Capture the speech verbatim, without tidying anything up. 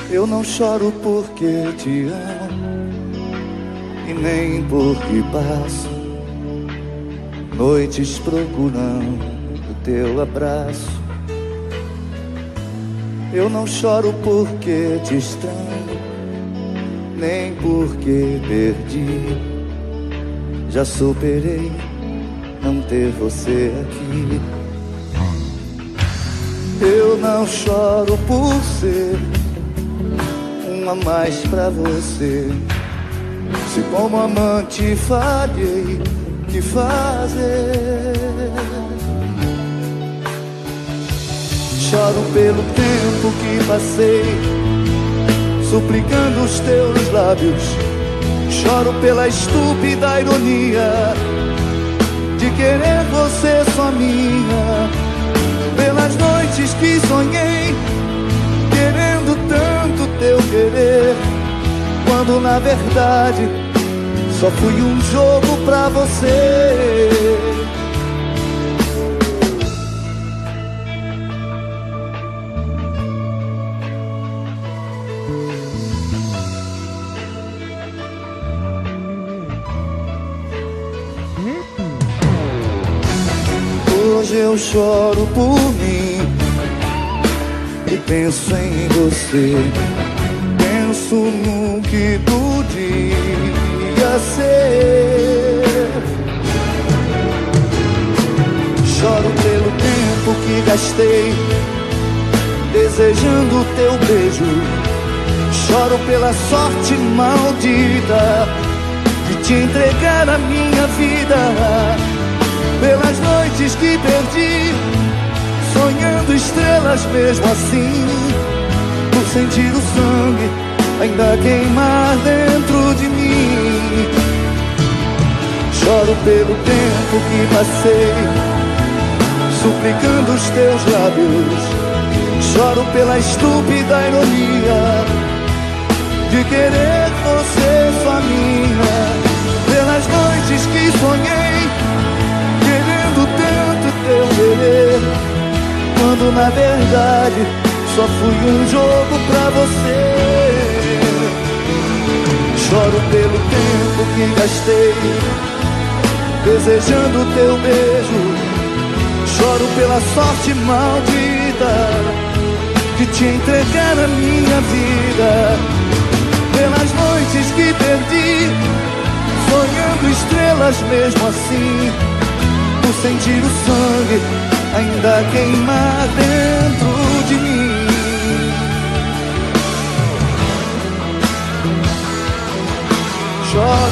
Eu não choro porque te amo e nem porque passo noites procurando o teu abraço. Eu não choro porque te estranho, nem porque perdi. Já superei não ter você aqui. Eu não choro por ser um a mais pra você. Se como amante falhei, que fazer? Choro pelo tempo que passei suplicando os teus lábios. Choro pela estúpida ironia de querer você só minha. Pelas noites que sonhei querendo tanto teu querer, quando na verdade só fui um jogo pra você. Hoje eu choro por mim e penso em você. Penso no que podia ser. Choro pelo tempo que gastei desejando teu beijo. Choro pela sorte maldita de te entregar a minha vida. Pelas noites que perdi sonhando estrelas mesmo assim, por sentir o sangue ainda queimar dentro de mim. Choro pelo tempo que passei suplicando os teus lábios. Choro pela estúpida ironia de querer você só minha. Pelas noites que sonhei querendo tanto teu querer, quando na verdade só fui um jogo pra você. Choro pelo tempo que gastei desejando teu beijo. Choro pela sorte maldita de te entregar a minha vida. Pelas noites que perdi sonhando estrelas mesmo assim, por sentir o sangue ainda queimar dentro de mim. Choro